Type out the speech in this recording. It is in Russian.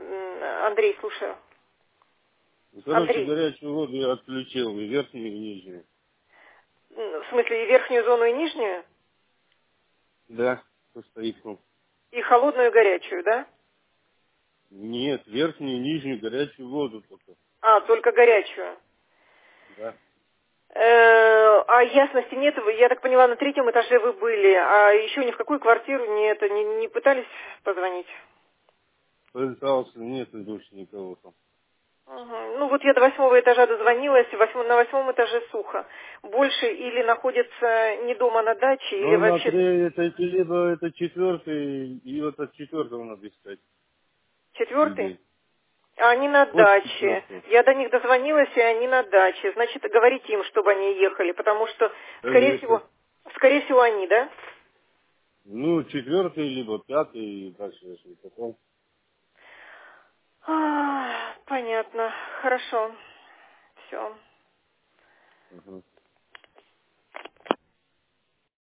Андрей, слушаю. Ну, короче, Андрей, горячую воду я отключил, и верхнюю, и нижнюю. в смысле и верхнюю зону, и нижнюю? Да, по стояку. И холодную, и горячую, да? Нет, верхнюю и нижнюю горячую воду только. А, только горячую. Да. А ясности нет, я так поняла, на третьем этаже вы были, а еще ни в какую квартиру не пытались позвонить? Пытался, нет больше никого там. Мгм. Ну вот я до 8-го этажа дозвонилась, на 8-м этаже сухо. Больше или находится не дома на даче, или Ну, на вообще три, это либо это четвертый, и вот от четвертого надо искать 4-й? людей. А они на Вот даче. четвертый. Я до них дозвонилась, и они на даче. Значит, говорите им, чтобы они ехали, потому что, Конечно. скорее всего, они, да? Ну, четвертый, либо пятый, и дальше, если потом. Понятно. Хорошо. Все. Ага.